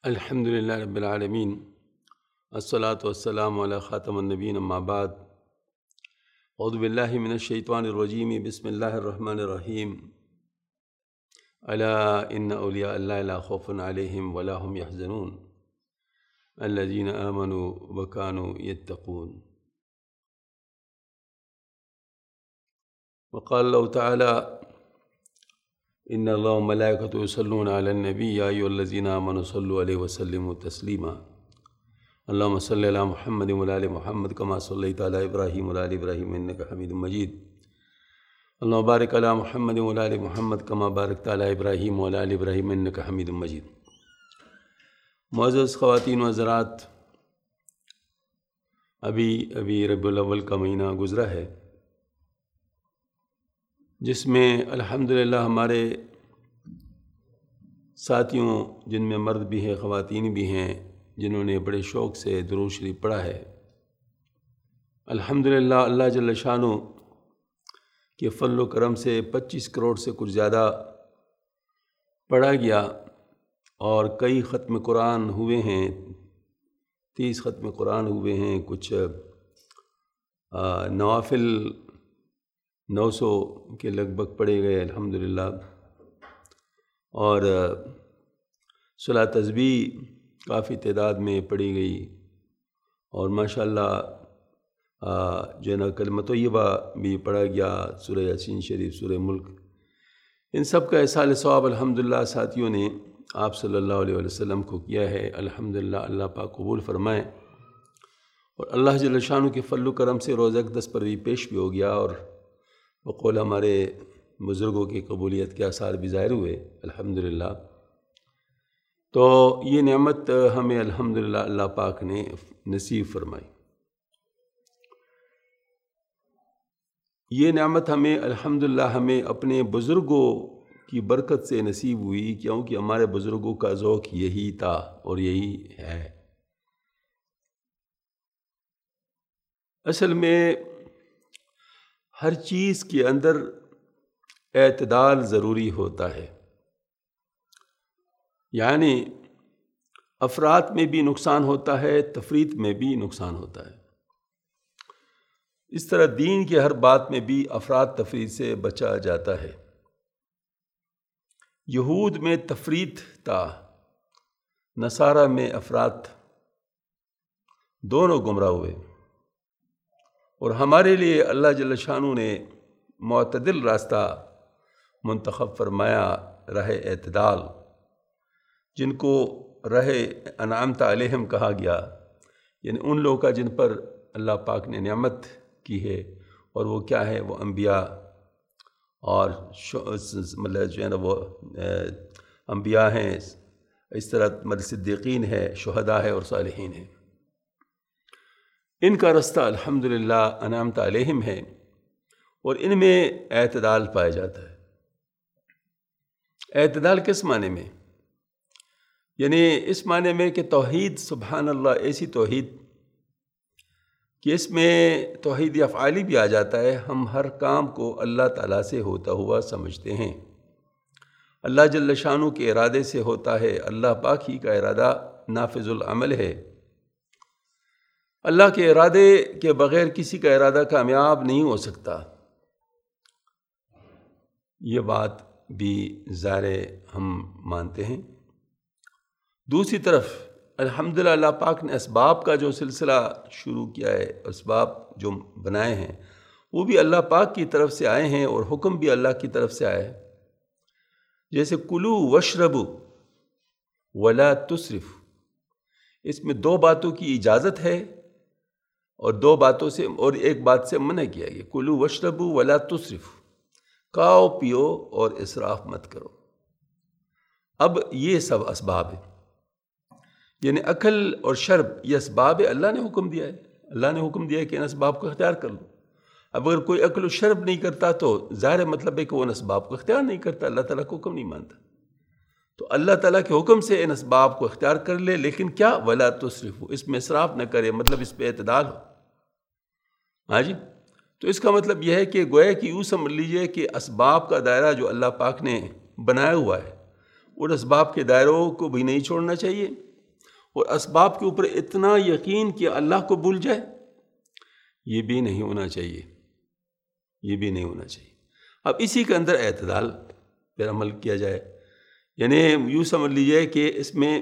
الحمدللہ رب العالمین، الصلاۃ والسلام علی خاتم النبیین، اما بعد، اعوذ باللہ من الشیطان الرجیم، بسم اللہ الرحمن الرحیم۔ الا ان اولیاء اللہ لا خوف علیہم ولا هم یحزنون الذین آمنوا وکانوا یتقون۔ وقال اللہ تعالی ان اللہ وملائکتہ یصلون علی النبی یا ایھا الذین آمنوا صلوا علیہ وسلموا تسلیما۔ اللہم صلی علی محمد وعلی آل محمد کما صلیت علی ابراہیم وعلی آل ابراہیم انک حمید مجید۔ اللہم بارک علی محمد وعلی آل محمد کما بارکت علی ابراہیم وعلی آل ابراہیم انک حمید مجید۔ معزز خواتین و حضرات، ابھی ربیع الاول کا مہینہ گزرا ہے، جس میں الحمدللہ ہمارے ساتھیوں، جن میں مرد بھی ہیں خواتین بھی ہیں، جنہوں نے بڑے شوق سے درود شریف پڑھا ہے، الحمدللہ اللہ جل شانہ کے فضل و کرم سے 25 کروڑ سے کچھ زیادہ پڑھا گیا، اور کئی ختم قرآن ہوئے ہیں، 30 ختم قرآن ہوئے ہیں، کچھ نوافل 900 کے لگ بھگ پڑھے گئے الحمدللہ، اور صلاۃ تسبیح کافی تعداد میں پڑھی گئی، اور ماشاءاللہ جو ہے نا کلمہ طیبہ بھی پڑھا گیا، سورہ یاسین شریف، سورہ ملک، ان سب کا ایصال ثواب الحمدللہ ساتھیوں نے آپ صلی اللہ علیہ وسلم کو کیا ہے۔ الحمدللہ اللہ پاک قبول فرمائے، اور اللہ جل شانہ کے فضل و کرم سے روزہ اقدس پر بھی پیش بھی ہو گیا، اور بقول ہمارے بزرگوں کی قبولیت کے آثار بھی ظاہر ہوئے الحمدللہ۔ تو یہ نعمت ہمیں الحمدللہ اللہ پاک نے نصیب فرمائی، یہ نعمت ہمیں الحمدللہ ہمیں اپنے بزرگوں کی برکت سے نصیب ہوئی، کیونکہ ہمارے بزرگوں کا ذوق یہی تھا اور یہی ہے۔ اصل میں ہر چیز کے اندر اعتدال ضروری ہوتا ہے، یعنی افراط میں بھی نقصان ہوتا ہے، تفریط میں بھی نقصان ہوتا ہے۔ اس طرح دین کی ہر بات میں بھی افراط تفریط سے بچا جاتا ہے۔ یہود میں تفریط تھا، نصارہ میں افراط، دونوں گمراہ ہوئے، اور ہمارے لیے اللہ جل شانہ نے معتدل راستہ منتخب فرمایا، راہ اعتدال، جن کو راہ انعمت علیہم کہا گیا، یعنی ان لوگوں کا جن پر اللہ پاک نے نعمت کی ہے، اور وہ کیا ہے؟ وہ انبیاء، اور مطلب جو ہے نا وہ انبیاء ہیں، اس طرح مطلب صدیقین ہے، شہداء ہے، اور صالحین ہیں۔ ان کا رستہ الحمدللہ انعمت علیہم ہے، اور ان میں اعتدال پایا جاتا ہے۔ اعتدال کس معنی میں؟ یعنی اس معنی میں کہ توحید، سبحان اللہ، ایسی توحید کہ اس میں توحید افعالی بھی آ جاتا ہے۔ ہم ہر کام کو اللہ تعالیٰ سے ہوتا ہوا سمجھتے ہیں، اللہ جل شانہ کے ارادے سے ہوتا ہے، اللہ پاک ہی کا ارادہ نافذ العمل ہے۔ اللہ کے ارادے کے بغیر کسی کا ارادہ کامیاب نہیں ہو سکتا، یہ بات بھی ظاہر ہم مانتے ہیں۔ دوسری طرف الحمدللہ اللہ پاک نے اسباب کا جو سلسلہ شروع کیا ہے، اسباب جو بنائے ہیں، وہ بھی اللہ پاک کی طرف سے آئے ہیں، اور حکم بھی اللہ کی طرف سے آیا ہے۔ جیسے کلو واشربو ولا تسرف، اس میں دو باتوں کی اجازت ہے، اور دو باتوں سے، اور ایک بات سے منع کیا گیا، کلو واشربو ولا تسرف، کھاؤ پیو اور اسراف مت کرو۔ اب یہ سب اسباب ہیں، یعنی اکل اور شرب، یہ اسباب ہے، اللہ نے حکم دیا ہے، اللہ نے حکم دیا ہے کہ ان اسباب کو اختیار کر لو۔ اب اگر کوئی اکل و شرب نہیں کرتا تو ظاہر مطلب ہے کہ وہ ان اسباب کو اختیار نہیں کرتا، اللہ تعالیٰ کو حکم نہیں مانتا۔ تو اللہ تعالیٰ کے حکم سے ان اسباب کو اختیار کر لے، لیکن کیا؟ ولا تسرفوا، اس میں اسراف نہ کرے، مطلب اس پہ اعتدال ہو۔ ہاں جی، تو اس کا مطلب یہ ہے کہ گویا کہ یوں سمجھ لیجئے کہ اسباب کا دائرہ جو اللہ پاک نے بنایا ہوا ہے، ان اسباب کے دائروں کو بھی نہیں چھوڑنا چاہیے، اور اسباب کے اوپر اتنا یقین کہ اللہ کو بھول جائے، یہ بھی نہیں ہونا چاہیے، یہ بھی نہیں ہونا چاہیے۔ اب اسی کے اندر اعتدال پر عمل کیا جائے، یعنی یوں سمجھ لیجیے کہ اس میں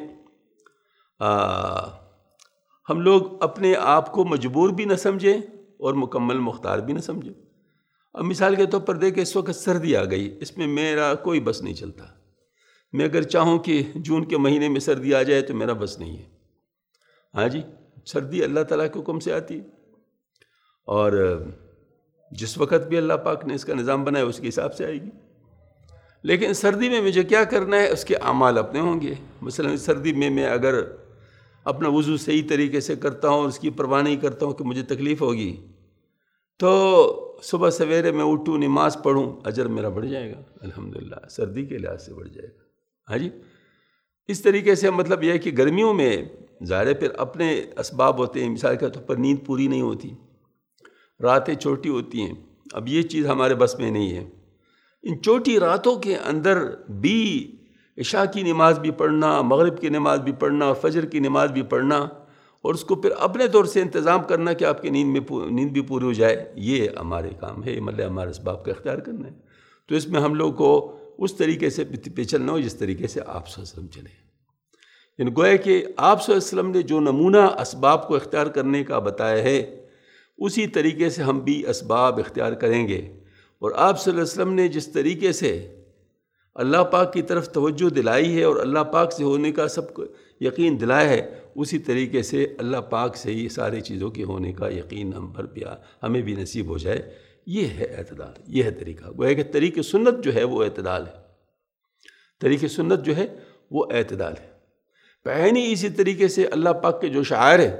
ہم لوگ اپنے آپ کو مجبور بھی نہ سمجھیں اور مکمل مختار بھی نہ سمجھیں۔ اب مثال کے طور پر دیکھیں، اس وقت سردی آ گئی، اس میں میرا کوئی بس نہیں چلتا۔ میں اگر چاہوں کہ جون کے مہینے میں سردی آ جائے تو میرا بس نہیں ہے۔ ہاں جی، سردی اللہ تعالیٰ کے حکم سے آتی ہے، اور جس وقت بھی اللہ پاک نے اس کا نظام بنایا اس کے حساب سے آئے گی۔ لیکن سردی میں مجھے کیا کرنا ہے، اس کے اعمال اپنے ہوں گے۔ مثلا سردی میں اگر اپنا وضو صحیح طریقے سے کرتا ہوں اور اس کی پرواہ نہیں کرتا ہوں کہ مجھے تکلیف ہوگی، تو صبح سویرے میں اٹھوں، نماز پڑھوں، اجر میرا بڑھ جائے گا الحمدللہ، سردی کے لحاظ سے بڑھ جائے گا۔ ہاں جی، اس طریقے سے مطلب یہ ہے کہ گرمیوں میں ظاہر پھر اپنے اسباب ہوتے ہیں، مثال کے طور پر نیند پوری نہیں ہوتی، راتیں چھوٹی ہوتی ہیں۔ اب یہ چیز ہمارے بس میں نہیں ہے۔ ان چھوٹی راتوں کے اندر بھی عشاء کی نماز بھی پڑھنا، مغرب کی نماز بھی پڑھنا، فجر کی نماز بھی پڑھنا، اور اس کو پھر اپنے طور سے انتظام کرنا کہ آپ کی نیند بھی پوری ہو جائے، یہ ہمارے کام ہے، مطلب ہمارے اسباب کا اختیار کرنا ہے۔ تو اس میں ہم لوگ کو اس طریقے سے پہ چلنا ہو جس طریقے سے آپ صلی اللہ علیہ وسلم چلے، یعنی گویا کہ آپ صلی اللہ علیہ وسلم نے جو نمونہ اسباب کو اختیار کرنے کا بتایا ہے، اسی طریقے سے ہم بھی اسباب اختیار کریں گے۔ اور آپ صلی اللہ علیہ وسلم نے جس طریقے سے اللہ پاک کی طرف توجہ دلائی ہے اور اللہ پاک سے ہونے کا سب کو یقین دلایا ہے، اسی طریقے سے اللہ پاک سے ہی ساری چیزوں کے ہونے کا یقین ہم پر بھی ہمیں بھی نصیب ہو جائے۔ یہ ہے اعتدال، یہ ہے طریقہ۔ گویا کہ طریق سنت جو ہے وہ اعتدال ہے، طریق سنت جو ہے وہ اعتدال ہے۔ پہنی اسی طریقے سے اللہ پاک کے جو شعائر ہیں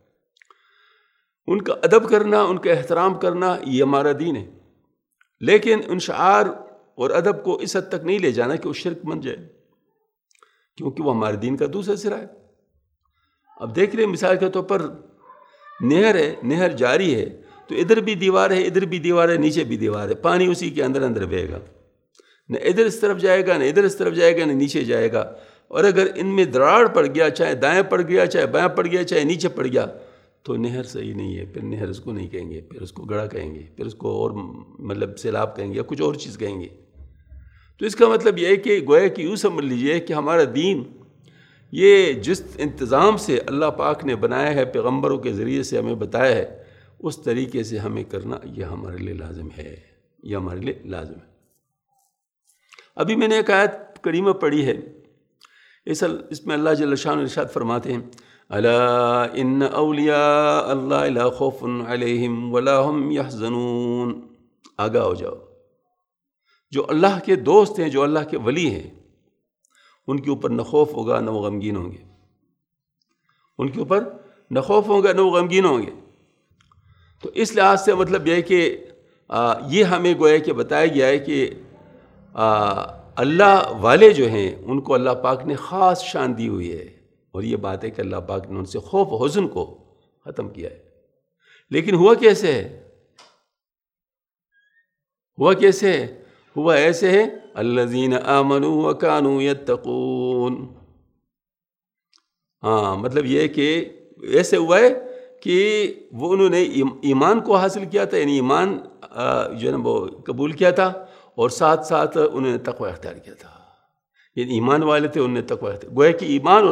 ان کا ادب کرنا، ان کا احترام کرنا، یہ ہمارا دین ہے۔ لیکن ان شعائر اور ادب کو اس حد تک نہیں لے جانا کہ وہ شرک بن جائے، کیونکہ وہ ہمارے دین کا دوسرا سرا ہے۔ اب دیکھ رہے ہیں مثال کے طور پر نہر ہے، نہر جاری ہے، تو ادھر بھی دیوار ہے، ادھر بھی دیوار ہے، نیچے بھی دیوار ہے، پانی اسی کے اندر اندر بہے گا، نہ ادھر اس طرف جائے گا، نہ ادھر اس طرف جائے گا، نہ نیچے جائے گا۔ اور اگر ان میں دراڑ پڑ گیا، چاہے دائیں پڑ گیا، چاہے بائیں پڑ گیا، چاہے نیچے پڑ گیا، تو نہر صحیح نہیں ہے۔ پھر نہر اس کو نہیں کہیں گے، پھر اس کو گڑھا کہیں گے، پھر اس کو اور مطلب سیلاب کہیں گے یا کچھ اور چیز کہیں گے۔ تو اس کا مطلب یہ ہے کہ گویا کہ یوں سمجھ لیجیے کہ ہمارا دین یہ جس انتظام سے اللہ پاک نے بنایا ہے، پیغمبروں کے ذریعے سے ہمیں بتایا ہے، اس طریقے سے ہمیں کرنا یہ ہمارے لیے لازم ہے، یہ ہمارے لیے لازم ہے۔ ابھی میں نے ایک آیت کریمہ پڑھی ہے، اس میں اللہ جل شانہ ارشاد فرماتے ہیں، الا ان اولیاء اللہ لا خوف علیہم ولا هم یحزنون۔ آگاہ ہو جاؤ، جو اللہ کے دوست ہیں، جو اللہ کے ولی ہیں، ان کے اوپر نہ خوف ہوگا نہ وہ غمگین ہوں گے، ان کے اوپر نہ خوف ہوگا نہ وہ غمگین ہوں گے۔ تو اس لحاظ سے مطلب یہ ہے کہ یہ ہمیں گویا کہ بتایا گیا ہے کہ اللہ والے جو ہیں ان کو اللہ پاک نے خاص شان دی ہوئی ہے، اور یہ بات ہے کہ اللہ پاک نے ان سے خوف و حزن کو ختم کیا ہے۔ لیکن ہوا کیسے ہے؟ ہوا کیسے ہے؟ ہوا ایسے ہے، الذین آمنوا وکانوا یتقون۔ مطلب یہ ہے کہ ایسے ہوا ہے کہ وہ انہوں نے ایمان کو حاصل کیا تھا، یعنی ایمان جو ہے نا وہ قبول کیا تھا، اور ساتھ ساتھ انہوں نے تقوی اختیار کیا تھا۔ یعنی ایمان والے تھے، انہوں نے تقوی اختیار، گویا کہ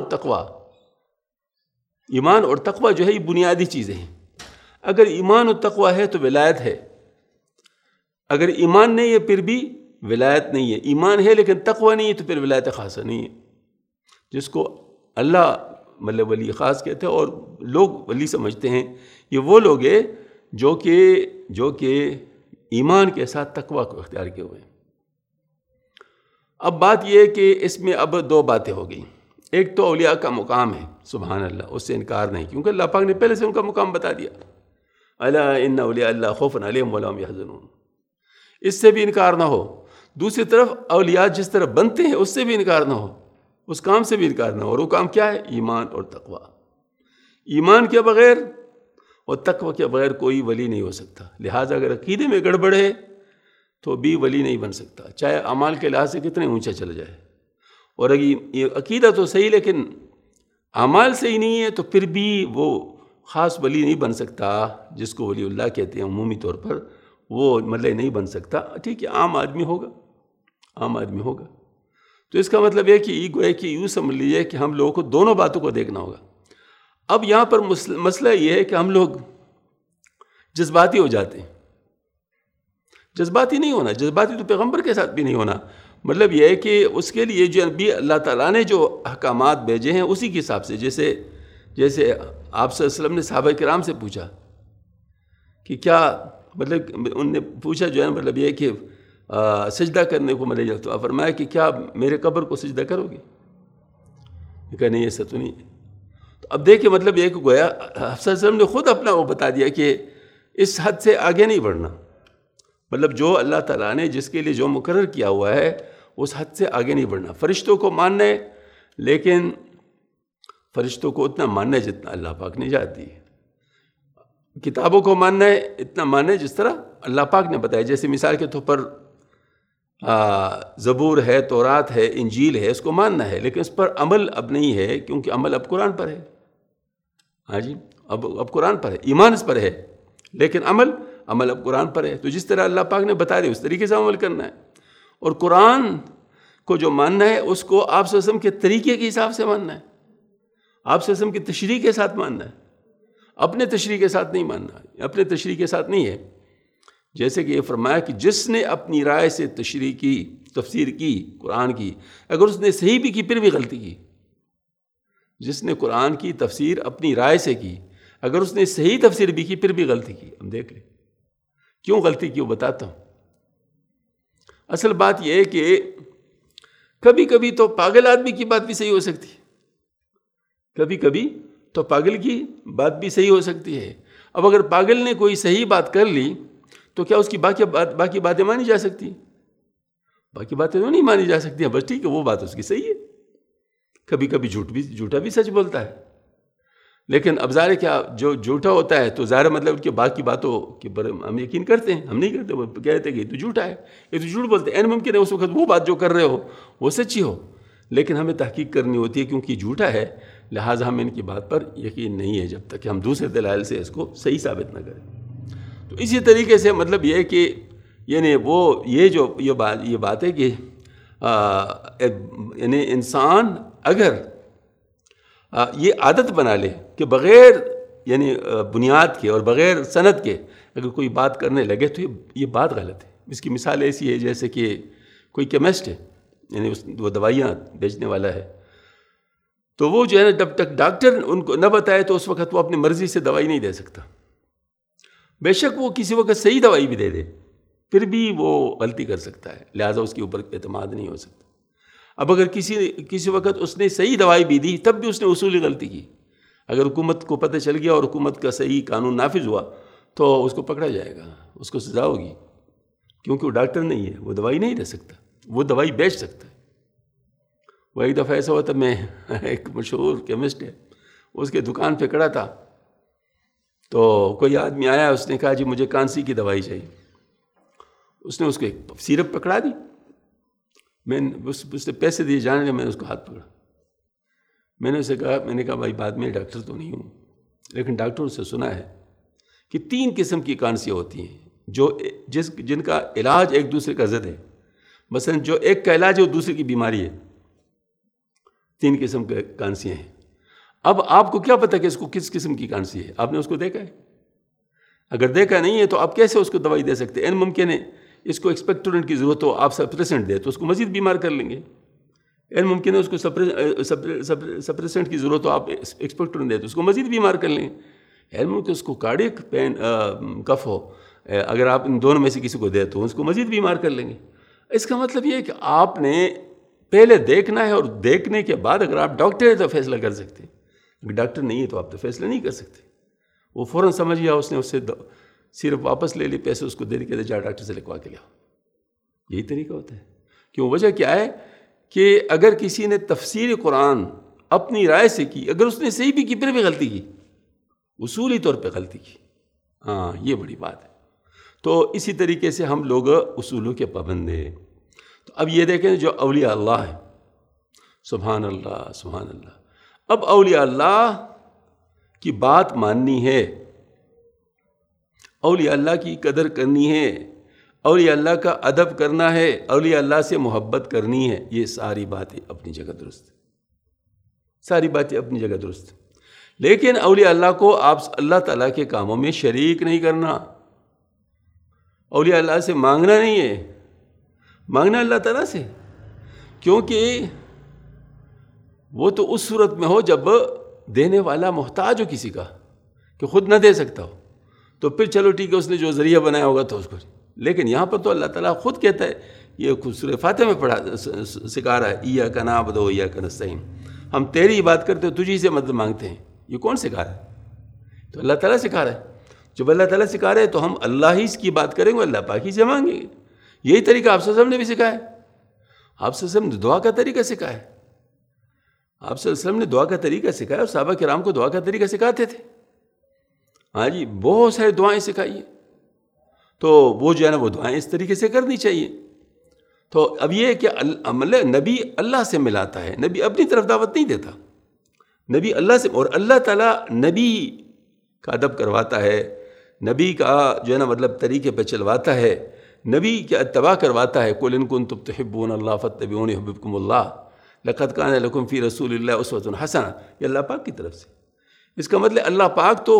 ایمان اور تقوی جو ہے یہ بنیادی چیزیں ہیں۔ اگر ایمان اور تقوی ہے تو ولایت ہے، اگر ایمان نہیں ہے پھر بھی ولایت نہیں ہے۔ ایمان ہے لیکن تقوی نہیں ہے تو پھر ولایت خاصہ نہیں ہے، جس کو اللہ مطلب ولی خاص کہتے ہیں، اور لوگ ولی سمجھتے ہیں یہ وہ لوگ ہیں جو کہ ایمان کے ساتھ تقوی کو اختیار کیے ہوئے ہیں۔ اب بات یہ ہے کہ اس میں اب دو باتیں ہو گئیں۔ ایک تو اولیاء کا مقام ہے، سبحان اللہ، اس سے انکار نہیں، کیونکہ اللہ پاک نے پہلے سے ان کا مقام بتا دیا، الا ان اولیاء اللہ خوف علیہم ولا هم یحزنون، اس سے بھی انکار نہ ہو۔ دوسری طرف اولیاء جس طرح بنتے ہیں اس سے بھی انکار نہ ہو، اس کام سے بھی انکار نہ ہو، اور وہ کام کیا ہے؟ ایمان اور تقوی۔ ایمان کے بغیر اور تقوی کے بغیر کوئی ولی نہیں ہو سکتا۔ لہٰذا اگر عقیدے میں گڑبڑ ہے تو بھی ولی نہیں بن سکتا، چاہے اعمال کے لحاظ سے کتنے اونچا چلا جائے۔ اور اگر عقیدہ تو صحیح لیکن اعمال صحیح نہیں ہے تو پھر بھی وہ خاص ولی نہیں بن سکتا، جس کو ولی اللہ کہتے ہیں عمومی طور پر، وہ مطلب نہیں بن سکتا. ٹھیک ہے، عام آدمی ہوگا، عام آدمی ہوگا. تو اس کا مطلب ہے کہ گویا کہ یوں سمجھ لیجیے کہ ہم لوگوں کو دونوں باتوں کو دیکھنا ہوگا. اب یہاں پر مسئلہ یہ ہے کہ ہم لوگ جذباتی ہو جاتے ہیں. جذباتی نہیں ہونا، جذباتی تو پیغمبر کے ساتھ بھی نہیں ہونا. مطلب یہ ہے کہ اس کے لیے جو بھی اللہ تعالیٰ نے جو احکامات بھیجے ہیں اسی کے حساب سے، جیسے آپ صلی اللہ علیہ وسلم نے صحابہ کرام سے پوچھا کہ کیا، مطلب ان نے پوچھا جو ہے مطلب یہ کہ سجدہ کرنے کو ملے جا، تو فرمایا کہ کیا میرے قبر کو سجدہ کرو گے؟ کہا نہیں، ایسا تو نہیں. تو اب دیکھیں مطلب یہ کہ گویا صلی اللہ علیہ وسلم نے خود اپنا وہ بتا دیا کہ اس حد سے آگے نہیں بڑھنا. مطلب جو اللہ تعالیٰ نے جس کے لیے جو مقرر کیا ہوا ہے اس حد سے آگے نہیں بڑھنا. فرشتوں کو ماننا ہے، لیکن فرشتوں کو اتنا ماننا ہے جتنا اللہ پاک نے اجازت دی ہے. کتابوں کو ماننا ہے اتنا ماننا ہے جس طرح اللہ پاک نے بتایا. جیسے مثال کے طور پر زبور ہے، تورات ہے، انجیل ہے، اس کو ماننا ہے، لیکن اس پر عمل اب نہیں ہے، کیونکہ عمل اب قرآن پر ہے. ہاں جی، اب قرآن پر ہے، ایمان اس پر ہے، لیکن عمل اب قرآن پر ہے. تو جس طرح اللہ پاک نے بتا دیا اس طریقے سے عمل کرنا ہے. اور قرآن کو جو ماننا ہے اس کو آپ صلی اللہ علیہ وسلم کے طریقے کے حساب سے ماننا ہے، آپ صلی اللہ علیہ وسلم کی تشریح کے ساتھ ماننا ہے، اپنے تشریح کے ساتھ نہیں ماننا. اپنے تشریح کے ساتھ نہیں ہے. جیسے کہ یہ فرمایا کہ جس نے اپنی رائے سے تشریح کی، تفسیر کی قرآن کی، اگر اس نے صحیح بھی کی پھر بھی غلطی کی. جس نے قرآن کی تفسیر اپنی رائے سے کی، اگر اس نے صحیح تفسیر بھی کی پھر بھی غلطی کی. ہم دیکھ لیں کیوں غلطی کی، وہ بتاتا ہوں. اصل بات یہ ہے کہ کبھی کبھی تو پاگل آدمی کی بات بھی صحیح ہو سکتی ہے، کبھی کبھی تو پاگل کی بات بھی صحیح ہو سکتی ہے. اب اگر پاگل نے کوئی صحیح بات کر لی تو کیا اس کی باقی باتیں مانی جا سکتی؟ باقی باتیں تو نہیں مانی جا سکتی ہیں. بس ٹھیک ہے، وہ بات اس کی صحیح ہے. کبھی کبھی جھوٹا بھی سچ بولتا ہے، لیکن اب ظاہر کیا جو جھوٹا ہوتا ہے تو ظاہر مطلب کہ باقی باتوں کے بارے ہم یقین کرتے ہیں، ہم نہیں کرتے. وہ کہتے ہیں کہ یہ تو جھوٹا ہے، یہ تو جھوٹ بولتے ہیں. این ممکن ہے اس وقت وہ بات جو کر رہے ہو وہ سچی ہو، لیکن ہمیں تحقیق کرنی ہوتی ہے کیونکہ جھوٹا ہے، لہٰذا ہم ان کی بات پر یقین نہیں ہے جب تک کہ ہم دوسرے دلائل سے اس کو صحیح ثابت نہ کریں. تو اسی طریقے سے مطلب یہ ہے کہ یعنی یہ بات ہے کہ یعنی انسان اگر یہ عادت بنا لے کہ بغیر یعنی بنیاد کے اور بغیر سند کے اگر کوئی بات کرنے لگے تو یہ بات غلط ہے. اس کی مثال ایسی ہے جیسے کہ کوئی کیمسٹ ہے، یعنی وہ دوائیاں بیچنے والا ہے، تو وہ جو ہے نا جب تک ڈاکٹر ان کو نہ بتائے تو اس وقت وہ اپنی مرضی سے دوائی نہیں دے سکتا. بے شک وہ کسی وقت صحیح دوائی بھی دے دے پھر بھی وہ غلطی کر سکتا ہے، لہٰذا اس کے اوپر اعتماد نہیں ہو سکتا. اب اگر کسی وقت اس نے صحیح دوائی بھی دی تب بھی اس نے اصولی غلطی کی، اگر حکومت کو پتہ چل گیا اور حکومت کا صحیح قانون نافذ ہوا تو اس کو پکڑا جائے گا، اس کو سزا ہوگی، کیونکہ وہ ڈاکٹر نہیں ہے، وہ دوائی نہیں دے سکتا، وہ دوائی بیچ سکتا ہے. وہ ایک دفعہ ایسا ہوا تھا، میں ایک مشہور کیمسٹ ہے، اس کے دکان پہ کھڑا تھا، تو کوئی آدمی آیا، اس نے کہا جی مجھے کانسی کی دوائی چاہیے. اس نے اس کو ایک سیرپ پکڑا دی، اس نے پیسے دیے جانے، میں نے اس کو ہاتھ پکڑا. میں نے اسے کہا بھائی بعد میں ڈاکٹر تو نہیں ہوں، لیکن ڈاکٹر سے سنا ہے کہ 3 قسم کی کانسیاں ہوتی ہیں جن کا علاج ایک دوسرے کا ضد ہے. مثلا جو ایک کا علاج ہے وہ دوسرے کی بیماری ہے. 3 قسم کے کانسیاں ہیں. اب آپ کو کیا پتہ کہ اس کو کس قسم کی کانسی ہے؟ آپ نے اس کو دیکھا ہے؟ اگر دیکھا نہیں ہے تو آپ کیسے اس کو دوائی دے سکتے ہیں؟ ممکن ہے اس کو ایکسپیکٹورنٹ کی ضرورت ہو، آپ سپریسنٹ دے تو اس کو مزید بیمار کر لیں گے. ممکن ہے اس کو سپریسنٹ کی ضرورت ہو، آپ ایکسپیکٹورنٹ دے تو اس کو مزید بیمار کر لیں گے. ممکن اس کو کارڈیک پین کف ہو، اگر آپ ان دونوں میں سے کسی کو دے تو اس کو مزید بیمار کر لیں گے. اس کا مطلب یہ ہے کہ آپ نے پہلے دیکھنا ہے، اور دیکھنے کے بعد اگر آپ ڈاکٹر ہیں تو فیصلہ کر سکتے ہیں. اگر ڈاکٹر نہیں ہے تو آپ تو فیصلہ نہیں کر سکتے. وہ فوراً سمجھ گیا، اس نے اس سے صرف واپس لے لی، پیسے اس کو دے کے جا ڈاکٹر سے لکھوا کے لیا. یہی طریقہ ہوتا ہے. کیوں؟ وجہ کیا ہے کہ اگر کسی نے تفسیر قرآن اپنی رائے سے کی، اگر اس نے صحیح بھی کی پھر بھی غلطی کی، اصولی طور پہ غلطی کی، ہاں یہ بڑی بات ہے. تو اسی طریقے سے ہم لوگ اصولوں کے پابند ہیں. تو اب یہ دیکھیں جو اولیاء اللہ ہے، سبحان اللہ سبحان اللہ، اب اولیاء اللہ کی بات ماننی ہے، اولیاء اللہ کی قدر کرنی ہے، اولیاء اللہ کا ادب کرنا ہے، اولیاء اللہ سے محبت کرنی ہے، یہ ساری باتیں اپنی جگہ درست، ساری باتیں اپنی جگہ درست۔ لیکن اولیاء اللہ کو آپ اللہ تعالیٰ کے کاموں میں شریک نہیں کرنا، اولیاء اللہ سے مانگنا نہیں ہے، مانگنا اللہ تعالیٰ سے، کیونکہ وہ تو اس صورت میں ہو جب دینے والا محتاج ہو کسی کا، کہ خود نہ دے سکتا ہو، تو پھر چلو ٹھیک ہے، اس نے جو ذریعہ بنایا ہوگا تو اس کو۔ لیکن یہاں پر تو اللہ تعالیٰ خود کہتا ہے، یہ سورہ فاتحہ میں پڑھا سکھا رہا ہے، ایاک نعبد و ایاک نستعین، ہم تیری بات کرتے ہو، تجھی سے مدد مانگتے ہیں۔ یہ کون سکھا رہا ہے؟ تو اللہ تعالیٰ سکھا رہا ہے۔ جب اللہ تعالیٰ سکھا رہے ہیں تو ہم اللہ ہی کی بات کریں گے، اللہ پاک ہی سے مانگیں گے۔ یہی طریقہ آپ صلی اللہ علیہ وسلم نے بھی سکھایا، آپ صلی اللہ علیہ وسلم نے دعا کا طریقہ سکھایا، آپ صلی اللہ علیہ وسلم نے دعا کا طریقہ سکھایا، اور صحابہ کرام کو دعا کا طریقہ سکھاتے تھے۔ ہاں جی، بہت سارے دعائیں سکھائی ہیں، تو وہ جو ہے نا وہ دعائیں اس طریقے سے کرنی چاہیے۔ تو اب یہ ہے کہ نبی اللہ سے ملاتا ہے، نبی اپنی طرف دعوت نہیں دیتا، نبی اللہ سے، اور اللہ تعالیٰ نبی کا ادب کرواتا ہے، نبی کا جو ہے نا مطلب طریقے پہ چلواتا ہے، نبی کے اتباع کرواتا ہے۔ قُلْ إِن كُنتُمْ تُحِبُّونَ اللَّهَ فَاتَّبِعُونِي يُحْبِبْكُمُ اللَّهُ لَقَدْ كَانَ لَكُمْ فِي رَسُولِ اللَّهِ أُسْوَةٌ حَسَنَةٌ، یہ اللہ پاک کی طرف سے۔ اس کا مطلب اللہ پاک تو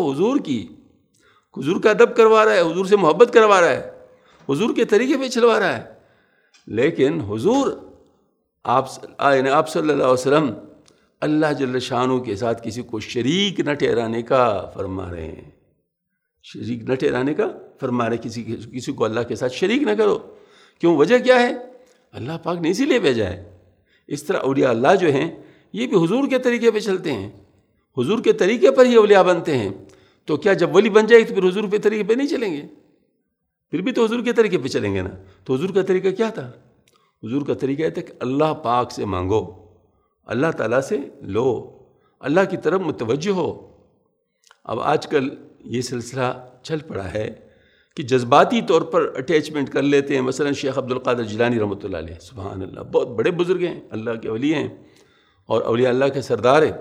حضور کا ادب کروا رہا ہے، حضور سے محبت کروا رہا ہے، حضور کے طریقے پہ چلوا رہا ہے، لیکن حضور آپ صلی اللہ علیہ وسلم اللہ جل شانہ کے ساتھ کسی کو شریک نہ ٹھہرانے کا فرما رہے ہیں، شریک نہ ٹھہرانے کا فرما رہے ہیں، کسی کو اللہ کے ساتھ شریک نہ کرو۔ کیوں؟ وجہ کیا ہے؟ اللہ پاک نے اسی لیے بھیجا ہے۔ اس طرح اولیاء اللہ جو ہیں یہ بھی حضور کے طریقے پہ چلتے ہیں، حضور کے طریقے پر ہی اولیاء بنتے ہیں۔ تو کیا جب ولی بن جائے تو پھر حضور کے طریقے پہ نہیں چلیں گے؟ پھر بھی تو حضور کے طریقے پہ چلیں گے نا۔ تو حضور کا طریقہ کیا تھا؟ حضور کا طریقہ یہ تھا کہ اللہ پاک سے مانگو، اللہ تعالیٰ سے لو، اللہ کی طرف متوجہ ہو۔ اب آج کل یہ سلسلہ چل پڑا ہے کہ جذباتی طور پر اٹیچمنٹ کر لیتے ہیں۔ مثلا شیخ عبد القادر جیلانی رحمۃ اللہ علیہ، سبحان اللہ، بہت بڑے بزرگ ہیں، اللہ کے ولی ہیں اور اولیاء اللہ کے سردار ہیں،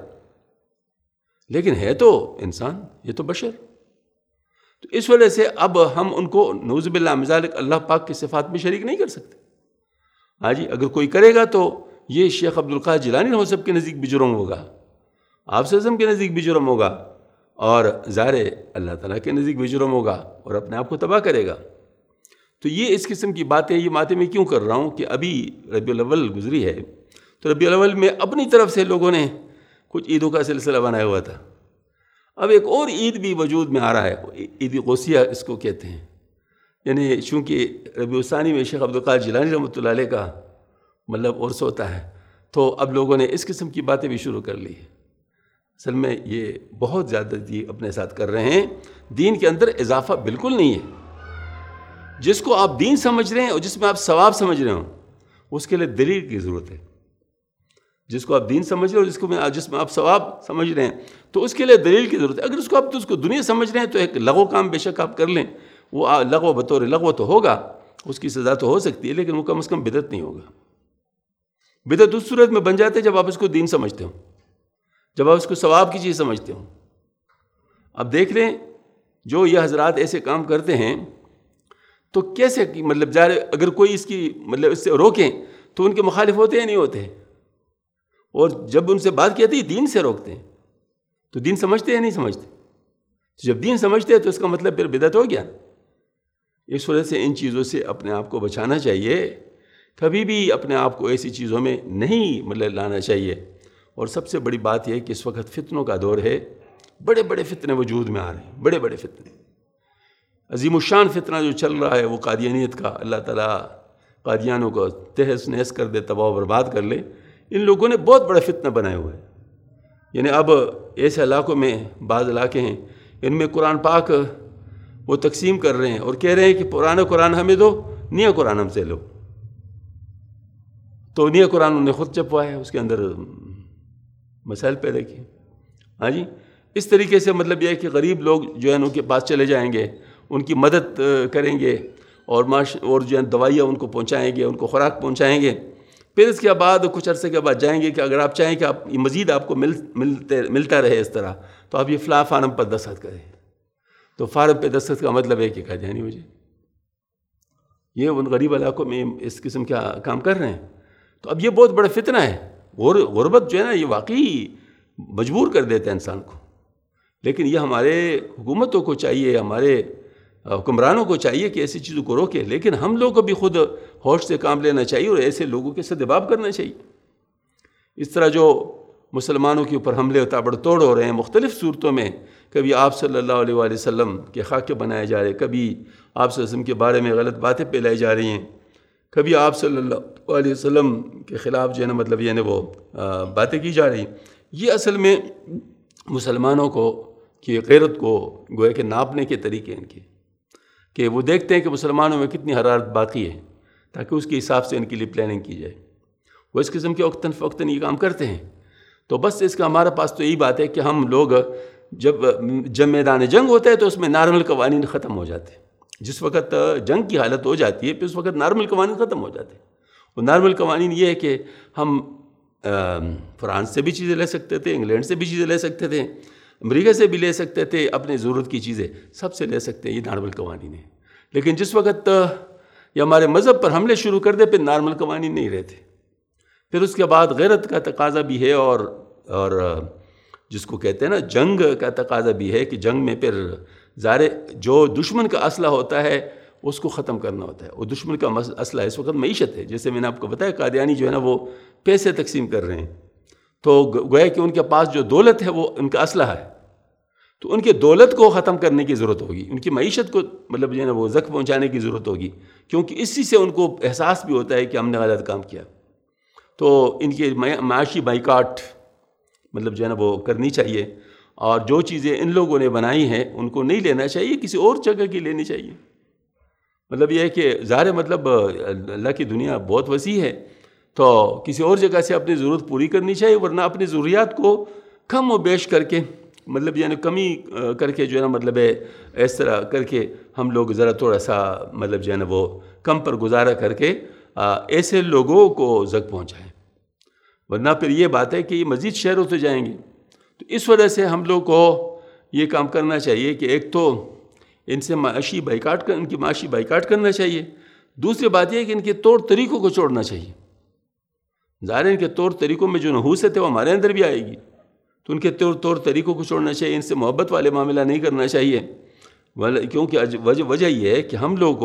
لیکن ہے تو انسان، یہ تو بشر۔ تو اس وجہ سے اب ہم ان کو نعوذ باللہ من ذالک اللہ پاک کی صفات میں شریک نہیں کر سکتے۔ ہاں جی، اگر کوئی کرے گا تو یہ شیخ عبد القادر جیلانی رحمۃ اللہ کے نزدیک بھی جرم ہوگا، آپ صلی اللہ علیہ وسلم کے نزدیک بھی جرم ہوگا، اور ظاہر اللہ تعالیٰ کے نزدیک بھی جرم ہوگا، اور اپنے آپ کو تباہ کرے گا۔ تو یہ اس قسم کی باتیں، یہ باتیں میں کیوں کر رہا ہوں کہ ابھی ربیع الاول گزری ہے، تو ربیع الاول میں اپنی طرف سے لوگوں نے کچھ عیدوں کا سلسلہ بنایا ہوا تھا۔ اب ایک اور عید بھی وجود میں آ رہا ہے، عید غوثیہ اس کو کہتے ہیں، یعنی چونکہ ربیع الثانی میں شیخ عبد القادر جیلانی رحمۃ اللہ علیہ کا مطلب عرس ہوتا ہے، تو اب لوگوں نے اس قسم کی باتیں بھی شروع کر لی ہیں۔ اصل میں یہ بہت زیادہ اپنے ساتھ کر رہے ہیں، دین کے اندر اضافہ بالکل نہیں ہے۔ جس کو آپ دین سمجھ رہے ہیں اور جس میں آپ ثواب سمجھ رہے ہوں، اس کے لیے دلیل کی ضرورت ہے۔ جس کو آپ دین سمجھ رہے ہو، جس میں آپ ثواب سمجھ رہے ہیں، تو اس کے لیے دلیل کی ضرورت ہے۔ اگر اس کو دنیا سمجھ رہے ہیں تو ایک لغو کام بے شک آپ کر لیں، وہ لغو بطور لغو تو ہوگا، اس کی سزا تو ہو سکتی ہے، لیکن وہ کم از کم بدعت نہیں ہوگا۔ بدعت اس صورت میں بن جاتے جب آپ اس کو دین سمجھتے ہو، جب آپ اس کو ثواب کی چیز سمجھتے ہو۔ اب دیکھ لیں جو یہ حضرات ایسے کام کرتے ہیں تو کیسے، مطلب اگر کوئی اس کی مطلب اس سے روکیں تو ان کے مخالف ہوتے یا نہیں ہوتے، اور جب ان سے بات کی جاتی ہے دین سے روکتے ہیں، تو دین سمجھتے یا نہیں سمجھتے؟ جب دین سمجھتے ہیں تو اس کا مطلب پھر بدعت ہو گیا۔ اس وجہ سے ان چیزوں سے اپنے آپ کو بچانا چاہیے، کبھی بھی اپنے آپ کو ایسی چیزوں میں نہیں مطلب لانا چاہیے۔ اور سب سے بڑی بات یہ ہے کہ اس وقت فتنوں کا دور ہے، بڑے بڑے فتنے وجود میں آ رہے ہیں، بڑے بڑے فتنے، عظیم الشان فتنہ جو چل رہا ہے وہ قادیانیت کا، اللہ تعالیٰ قادیانوں کو تہس نہس کر دے، تباہ و برباد کر لے۔ ان لوگوں نے بہت بڑا فتنہ بنائے ہوئے ہیں، یعنی اب ایسے علاقوں میں بعض علاقے ہیں ان میں قرآن پاک وہ تقسیم کر رہے ہیں اور کہہ رہے ہیں کہ پرانا قرآن ہمیں دو، نیا قرآن ہم سے لو۔ تو نیا قرآن انہوں نے خود چھپوایا ہے، اس کے اندر مسائل پیدا کیے۔ ہاں جی، اس طریقے سے مطلب یہ ہے کہ غریب لوگ جو ہے ان کے پاس چلے جائیں گے، ان کی مدد کریں گے، اور جو ہے دوائیاں ان کو پہنچائیں گے، ان کو خوراک پہنچائیں گے، پھر اس کے بعد کچھ عرصے کے بعد جائیں گے کہ اگر آپ چاہیں کہ آپ مزید آپ کو ملتا رہے اس طرح، تو آپ یہ فلاں فارم پر دستخط کریں. تو فارم پہ دستخط کا مطلب ہے کہ قادیانی ہو جائے. یہ ان غریب علاقوں میں اس قسم کا کام کر رہے ہیں. تو اب یہ بہت بڑا فتنہ ہے. غربت جو ہے نا یہ واقعی مجبور کر دیتا ہے انسان کو. لیکن یہ ہمارے حکومتوں کو چاہیے، ہمارے حکمرانوں کو چاہیے کہ ایسی چیزوں کو روکے. لیکن ہم لوگوں کو بھی خود ہوش سے کام لینا چاہیے اور ایسے لوگوں کے سدباب کرنا چاہیے. اس طرح جو مسلمانوں کے اوپر حملے تابڑ توڑ ہو رہے ہیں مختلف صورتوں میں، کبھی آپ صلی اللہ علیہ وآلہ وسلم کے خاکے بنائے جا رہے، کبھی آپ صلی اللہ علیہ وسلم کے بارے میں غلط باتیں پھیلائی جا رہی ہیں، کبھی آپ صلی اللہ علیہ وسلم کے خلاف جو ہے نا مطلب یہ وہ باتیں کی جا رہی ہیں. یہ اصل میں مسلمانوں کو کی غیرت کو گویا کہ ناپنے کے طریقے ان کے، کہ وہ دیکھتے ہیں کہ مسلمانوں میں کتنی حرارت باقی ہے تاکہ اس کے حساب سے ان کے لیے پلاننگ کی جائے. وہ اس قسم کے وقتاً فوقتاً یہ کام کرتے ہیں. تو بس اس کا ہمارے پاس تو یہی بات ہے کہ ہم لوگ جب میدان جنگ ہوتا ہے تو اس میں نارمل قوانین ختم ہو جاتے ہیں. جس وقت جنگ کی حالت ہو جاتی ہے پھر اس وقت نارمل قوانین ختم ہو جاتے ہیں. اور نارمل قوانین یہ ہے کہ ہم فرانس سے بھی چیزیں لے سکتے تھے، انگلینڈ سے بھی چیزیں لے سکتے تھے، امریکہ سے بھی لے سکتے تھے، اپنی ضرورت کی چیزیں سب سے لے سکتے ہیں. یہ نارمل قوانین ہیں. لیکن جس وقت یہ ہمارے مذہب پر حملے شروع کر دے پھر نارمل قوانین نہیں رہتے. پھر اس کے بعد غیرت کا تقاضا بھی ہے اور جس کو کہتے ہیں نا جنگ کا تقاضا بھی ہے کہ جنگ میں پھر ظاہر جو دشمن کا اسلحہ ہوتا ہے اس کو ختم کرنا ہوتا ہے. وہ دشمن کا اسلحہ اس وقت معیشت ہے. جیسے میں نے آپ کو بتایا قادیانی جو ہے نا وہ پیسے تقسیم کر رہے ہیں، تو گویا کہ ان کے پاس جو دولت ہے وہ ان کا اسلحہ ہے. تو ان کی دولت کو ختم کرنے کی ضرورت ہوگی، ان کی معیشت کو مطلب جو ہے نا وہ زخم پہنچانے کی ضرورت ہوگی، کیونکہ اسی سے ان کو احساس بھی ہوتا ہے کہ ہم نے غلط کام کیا. تو ان کی معاشی بائیکاٹ مطلب جو ہے نا وہ کرنی چاہیے. اور جو چیزیں ان لوگوں نے بنائی ہیں ان کو نہیں لینا چاہیے، کسی اور جگہ کی لینی چاہیے. مطلب یہ ہے کہ ظاہر مطلب اللہ کی دنیا بہت وسیع ہے، تو کسی اور جگہ سے اپنی ضرورت پوری کرنی چاہیے، ورنہ اپنی ضروریات کو کم و بیش کر کے مطلب یعنی کمی کر کے جو ہے نا مطلب ہے اس طرح کر کے ہم لوگ ذرا تھوڑا سا مطلب جو ہے نا وہ کم پر گزارا کر کے ایسے لوگوں کو زگ پہنچائیں. ورنہ پھر یہ بات ہے کہ یہ مزید شہر ہوتے جائیں گے. تو اس وجہ سے ہم لوگ کو یہ کام کرنا چاہیے کہ ایک تو ان سے ان کی معاشی بائیکاٹ کرنا چاہیے. دوسری بات یہ ہے کہ ان کے طور طریقوں کو چھوڑنا چاہیے. ظاہر ان کے طور طریقوں میں جو نحوست ہے وہ ہمارے اندر بھی آئے گی، تو ان کے طور طریقوں کو چھوڑنا چاہیے. ان سے محبت والے معاملہ نہیں کرنا چاہیے، کیونکہ وجہ یہ ہے کہ ہم لوگ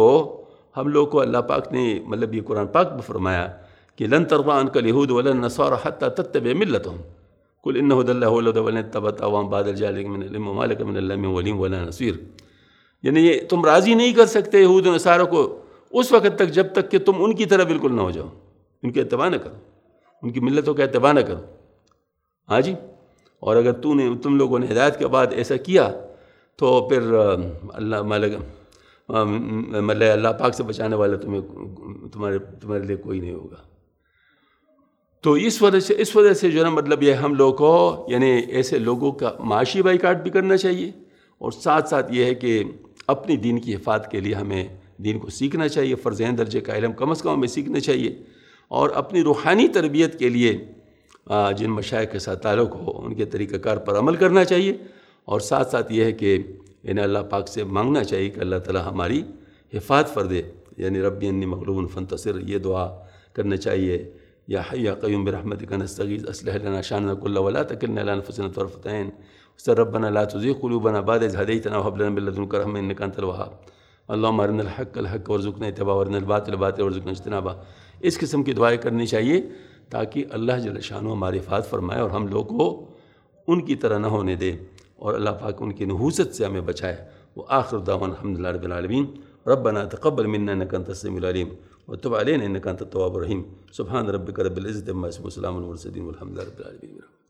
کو اللہ پاک نے مطلب یہ قرآن پاک میں فرمایا کہ لن ترضى عنك اليهود ولا النصارى حتى تتبع ملتهم قل ان هدى الله هو الهدى ولن اتبعت اهواءهم بعد جاءك من العلم وما لك من الله من ولي ولا نصير. یعنی یہ تم راضی نہیں کر سکتے یہود و نصارہ کو اس وقت تک جب تک کہ تم ان کی طرح بالکل نہ ہو جاؤ، ان کے اتباع نہ کرو، ان کی ملتوں کا اتباع نہ کرو. ہاں جی. اور اگر تم لوگوں نے ہدایت کے بعد ایسا کیا تو پھر اللہ پاک سے بچانے والا تمہارے لیے کوئی نہیں ہوگا. تو اس وجہ سے جو ہے نا مطلب یہ ہم لوگ کو یعنی ایسے لوگوں کا معاشی بائیکاٹ بھی کرنا چاہیے، اور ساتھ ساتھ یہ ہے کہ اپنی دین کی حفاظت کے لیے ہمیں دین کو سیکھنا چاہیے. فرض عین درجے کا علم کم از کم ہمیں سیکھنا چاہیے، اور اپنی روحانی تربیت کے لیے جن مشائخ کے ساتھ تعلق ہو ان کے طریقہ کار پر عمل کرنا چاہیے. اور ساتھ ساتھ یہ ہے کہ انہیں اللہ پاک سے مانگنا چاہیے کہ اللہ تعالی ہماری حفاظت فرمائے. یعنی ربی انی مغلوب فانتصر، یہ دعا کرنا چاہیے. یا حی یا قیوم برحمتک نستغیث اصلح لنا شاننا کلہ ولا تکلنا الی انفسنا طرفۃ عین ربنا لا تزغ قلوبنا بعد اذ ہدیتنا وہب لنا من لدنک رحمۃ انک انت الوہاب. اللہم ارنا الحق الحق وارزقنا اتباعہ وارنا الباطل باطلا وارزقنا اجتنابہ. اس قسم کی دعائیں کرنی چاہیے تاکہ اللہ جل شانہ ہماری حفاظت فرمائے اور ہم لوگ کو ان کی طرح نہ ہونے دے، اور اللہ پاک ان کی نحوست سے ہمیں بچائے. وآخر دعوانا الحمدللہ رب العالمین. ربنا تقبل منا انک انت السمیع العلیم وتب علینا انک انت التواب الرحیم. سبحان ربک رب العزۃ عما یصفون وسلام علی المرسلین والحمد للہ رب العالمین.